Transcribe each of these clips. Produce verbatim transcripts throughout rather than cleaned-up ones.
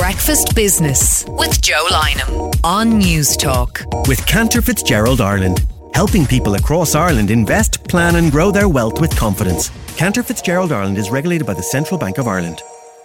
Breakfast Business with Joe Lynham on News Talk. With Cantor Fitzgerald Ireland, helping people across Ireland invest, plan and grow their wealth with confidence. Cantor Fitzgerald Ireland is regulated by the Central Bank of Ireland.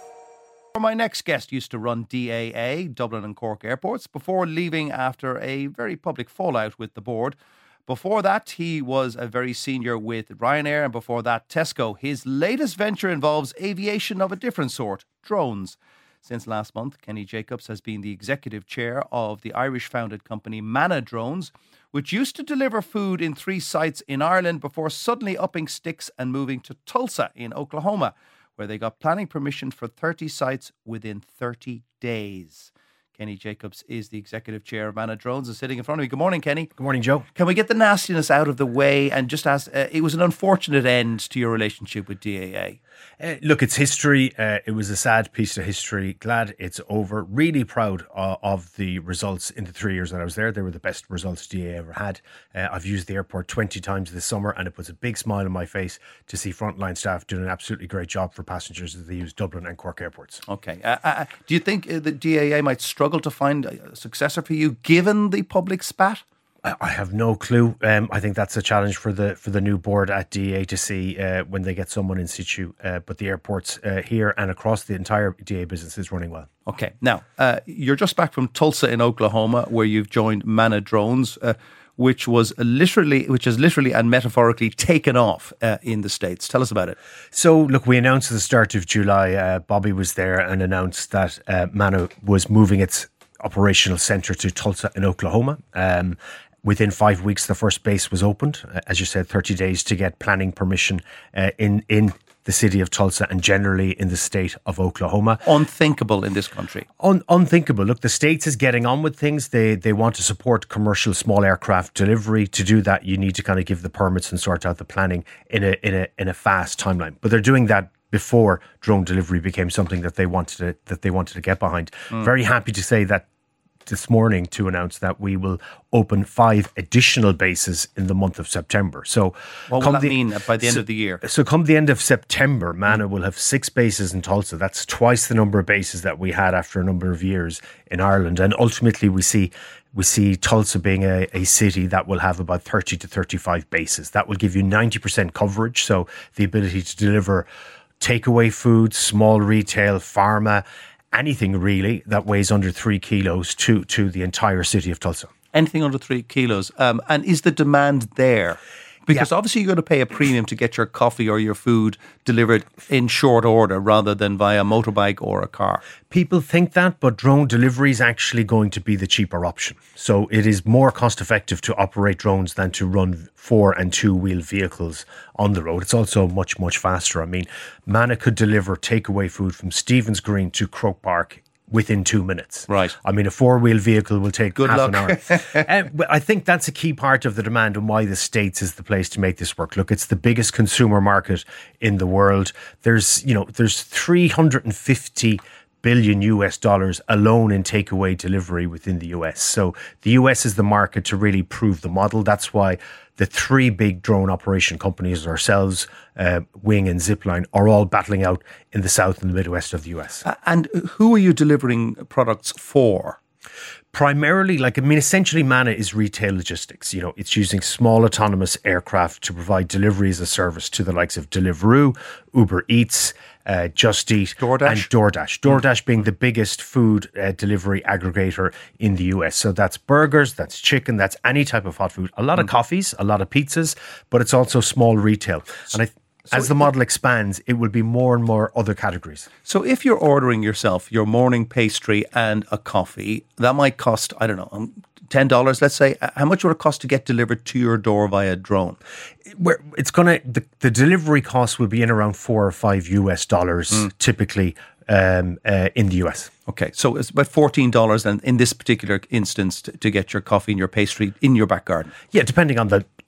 My next guest used to run D A A, Dublin and Cork airports, before leaving after a very public fallout with the board. Before that, he was a very senior with Ryanair, and before that, Tesco. His latest venture involves aviation of a different sort, drones. Since last month, Kenny Jacobs has been the executive chair of the Irish-founded company Manna Drones, which used to deliver food in three sites in Ireland before suddenly upping sticks and moving to Tulsa in Oklahoma, where they got planning permission for thirty sites within thirty days. Kenny Jacobs is the executive chair of Manna Drones and sitting in front of me. Good morning, Kenny. Good morning, Joe. Can we get the nastiness out of the way and just ask, uh, it was an unfortunate end to your relationship with D A A. Uh, look, it's history. Uh, it was a sad piece of history. Glad it's over. Really proud uh, of the results in the three years that I was there. They were the best results D A A ever had. Uh, I've used the airport twenty times this summer, and it puts a big smile on my face to see frontline staff doing an absolutely great job for passengers as they use Dublin and Cork airports. Okay. Uh, uh, do you think uh, the D A A might struggle to find a successor for you, given the public spat? I have no clue. Um, I think that's a challenge for the for the new board at D A A to see uh, when they get someone in situ. Uh, but the airports uh, here and across the entire D A A business is running well. Okay. Now, uh, you're just back from Tulsa in Oklahoma, where you've joined Manna Drones, uh, which was literally, which has literally and metaphorically taken off uh, in the States. Tell us about it. So, look, we announced at the start of July, uh, Bobby was there and announced that uh, Manna was moving its operational centre to Tulsa in Oklahoma. Um, Within five weeks, the first base was opened. Uh, as you said, thirty days to get planning permission uh, in, in the city of Tulsa and generally in the state of Oklahoma. Unthinkable in this country. Un- unthinkable. Look, the States is getting on with things. They they want to support commercial small aircraft delivery. To do that, you need to kind of give the permits and sort out the planning in a in a in a fast timeline. But they're doing that before drone delivery became something that they wanted to, that they wanted to get behind. Mm. Very happy to say that this morning to announce that we will open five additional bases in the month of September. So, what will that the, mean by the end so, of the year? So, come the end of September, Manna will have six bases in Tulsa. That's twice the number of bases that we had after a number of years in Ireland. And ultimately, we see we see Tulsa being a, a city that will have about thirty to thirty-five bases. That will give you ninety percent coverage. So, the ability to deliver takeaway food, small retail, pharma, anything really that weighs under three kilos to, to the entire city of Tulsa. Anything under three kilos. Um, and is the demand there? Because yeah. obviously you're going to pay a premium to get your coffee or your food delivered in short order rather than via motorbike or a car. People think that, but drone delivery is actually going to be the cheaper option. So it is more cost effective to operate drones than to run four and two wheel vehicles on the road. It's also much, much faster. I mean, Manna could deliver takeaway food from Stephen's Green to Croke Park within two minutes. Right. I mean, a four-wheel vehicle will take Good half luck. an hour. uh, but I think that's a key part of the demand and why the States is the place to make this work. Look, it's the biggest consumer market in the world. There's, you know, there's three hundred fifty billion U S dollars alone in takeaway delivery within the U S. So the U S is the market to really prove the model. That's why the three big drone operation companies, ourselves, uh, Wing and Zipline, are all battling out in the south and the Midwest of the U S. And who are you delivering products for? Primarily, like, I mean, essentially Manna is retail logistics. You know, it's using small autonomous aircraft to provide delivery as a service to the likes of Deliveroo, Uber Eats, uh, Just Eat, DoorDash. and DoorDash. DoorDash being the biggest food uh, delivery aggregator in the U S. So that's burgers, that's chicken, that's any type of hot food. A lot of coffees, a lot of pizzas, but it's also small retail. And I So as the model expands, it will be more and more other categories. So if you're ordering yourself your morning pastry and a coffee, that might cost, I don't know, ten dollars, let's say. How much would it cost to get delivered to your door via drone? Where it's gonna the, the delivery cost will be in around four or five U S dollars mm. typically um, uh, in the U S. Okay, so it's about fourteen dollars then in this particular instance to, to get your coffee and your pastry in your back garden. Yeah, depending on the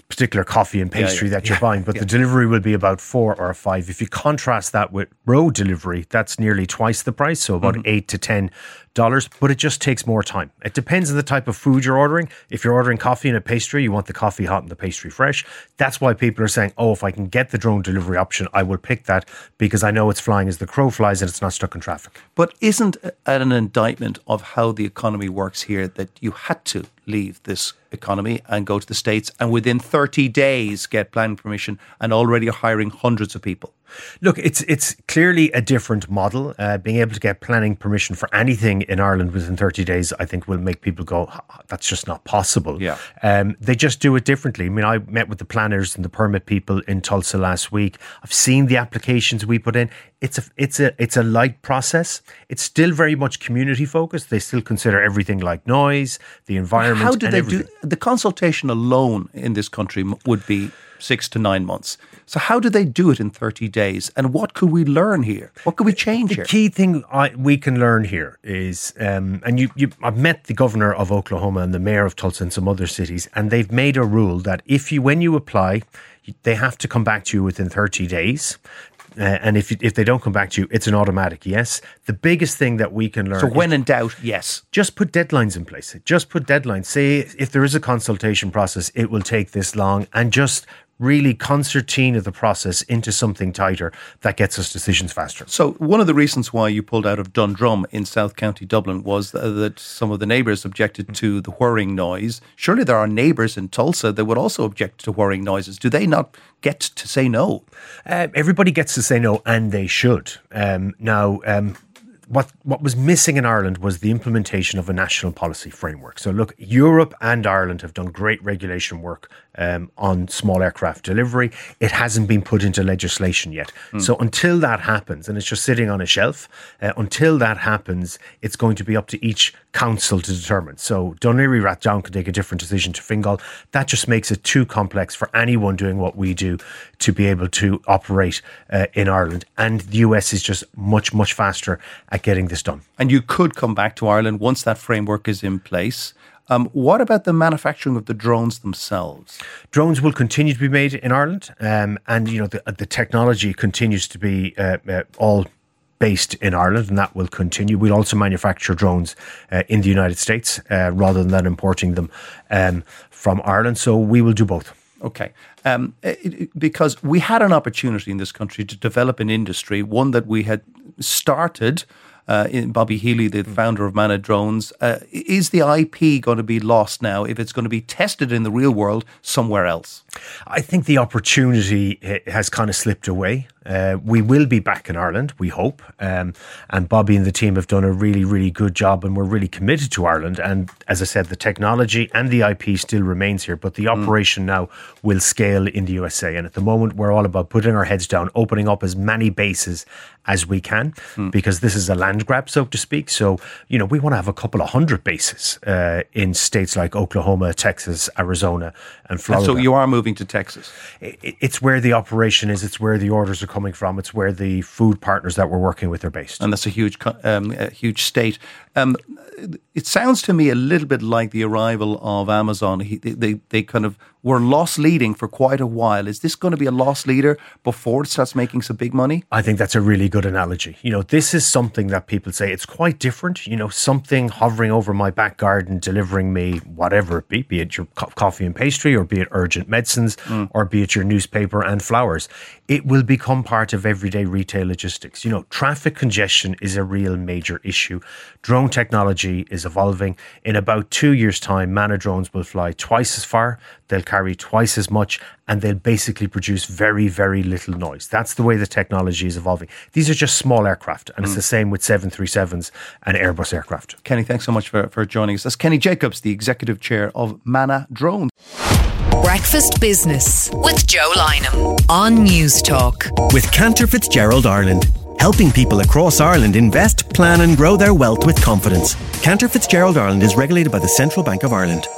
particular coffee and pastry yeah, yeah, that you're yeah, buying, but yeah. the delivery will be about four or five. If you contrast that with road delivery, that's nearly twice the price, so about mm-hmm. eight to ten dollars, but it just takes more time. It depends on the type of food you're ordering. If you're ordering coffee and a pastry, you want the coffee hot and the pastry fresh. That's why people are saying, oh, if I can get the drone delivery option, I will pick that because I know it's flying as the crow flies and it's not stuck in traffic. But isn't it an indictment of how the economy works here that you had to leave this economy and go to the States and within thirty days get planning permission and already are hiring hundreds of people? Look, it's it's clearly a different model. Uh, being able to get planning permission for anything in Ireland within thirty days, I think will make people go, that's just not possible. Yeah. Um, they just do it differently. I mean, I met with the planners and the permit people in Tulsa last week. I've seen the applications we put in. It's a it's a it's a light process. It's still very much community focused. They still consider everything like noise, the environment. How do and they everything. do the consultation alone in this country would be six to nine months. So how do they do it in thirty days? And what could we learn here? What could we change the here? The key thing I, we can learn here is, um, and you, you, I've met the governor of Oklahoma and the mayor of Tulsa and some other cities, and they've made a rule that if you, when you apply, they have to come back to you within thirty days. Uh, and if if they don't come back to you, it's an automatic yes. The biggest thing that we can learn. So when in doubt, yes. Just put deadlines in place. Just put deadlines. Say if there is a consultation process, it will take this long, and just really concertina the process into something tighter that gets us decisions faster. So one of the reasons why you pulled out of Dundrum in South County Dublin was that some of the neighbours objected to the whirring noise. Surely there are neighbours in Tulsa that would also object to whirring noises. Do they not get to say no? Uh, everybody gets to say no, and they should. Um, now, um, What what was missing in Ireland was the implementation of a national policy framework. So look, Europe and Ireland have done great regulation work um, on small aircraft delivery. It hasn't been put into legislation yet. Mm. So until that happens, and it's just sitting on a shelf, uh, until that happens, it's going to be up to each council to determine. So Dún Laoghaire Rathdown can take a different decision to Fingal. That just makes it too complex for anyone doing what we do to be able to operate uh, in Ireland. And the U S is just much, much faster at getting this done. And you could come back to Ireland once that framework is in place. Um, what about the manufacturing of the drones themselves? Drones will continue to be made in Ireland, um, and you know the, the technology continues to be uh, uh, all based in Ireland, and that will continue. We'll also manufacture drones uh, in the United States uh, rather than importing them um, from Ireland. So we will do both. Okay. Um, it, it, because we had an opportunity in this country to develop an industry, one that we had started uh, in Bobby Healy, the founder of Mana Drones. Uh, is the I P going to be lost now if it's going to be tested in the real world somewhere else? I think the opportunity has kind of slipped away. Uh, we will be back in Ireland, we hope. Um, and Bobby and the team have done a really, really good job, and we're really committed to Ireland. And as I said, the technology and the I P still remains here, but the mm. operation now will scale in the U S A. And at the moment, we're all about putting our heads down, opening up as many bases as we can, mm. because this is a land grab, so to speak. So, you know, we want to have a couple of hundred bases uh, in states like Oklahoma, Texas, Arizona, and Florida. And so you are moving to Texas? It's where the operation is. It's where the orders are coming from. It's where the food partners that we're working with are based. And that's a huge, um, a huge state. Um, it sounds to me a little bit like the arrival of Amazon. He, they, they kind of were loss leading for quite a while. Is this going to be a loss leader before it starts making some big money? I think that's a really good analogy. You know, this is something that people say it's quite different. You know, something hovering over my back garden, delivering me whatever it be, be it your co- coffee and pastry, or be it urgent medicines, mm. or be it your newspaper and flowers. It will become part of everyday retail logistics. You know, traffic congestion is a real major issue. Drone technology is evolving. In about two years' time, Mana drones will fly twice as far, they'll carry twice as much, and they'll basically produce very, very little noise. That's the way the technology is evolving. These are just small aircraft, and mm. it's the same with seven thirty-sevens and Airbus aircraft. Kenny, thanks so much for, for joining us. That's Kenny Jacobs, the executive chair of Mana Drones. Breakfast Business with Joe Lynham on News Talk. With Cantor Fitzgerald Ireland, helping people across Ireland invest, plan and grow their wealth with confidence. Cantor Fitzgerald Ireland is regulated by the Central Bank of Ireland.